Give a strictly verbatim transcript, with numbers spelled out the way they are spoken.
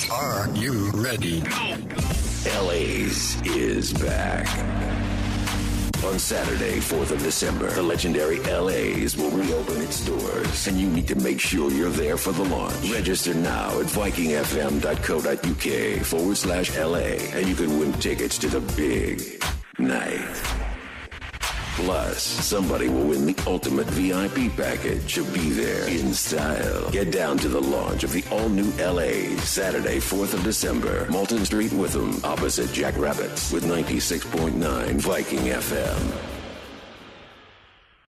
Are you ready? L A's is back. On Saturday, fourth of December, the legendary L A's will reopen its doors, and you need to make sure you're there for the launch. Register now at vikingfm.co.uk forward slash LA, and you can win tickets to the big night. Plus, somebody will win the ultimate V I P package to be there in style. Get down to the launch of the all-new L A, Saturday, fourth of December, Malton Street, Witham, opposite Jack Rabbit's, with ninety-six point nine Viking F M.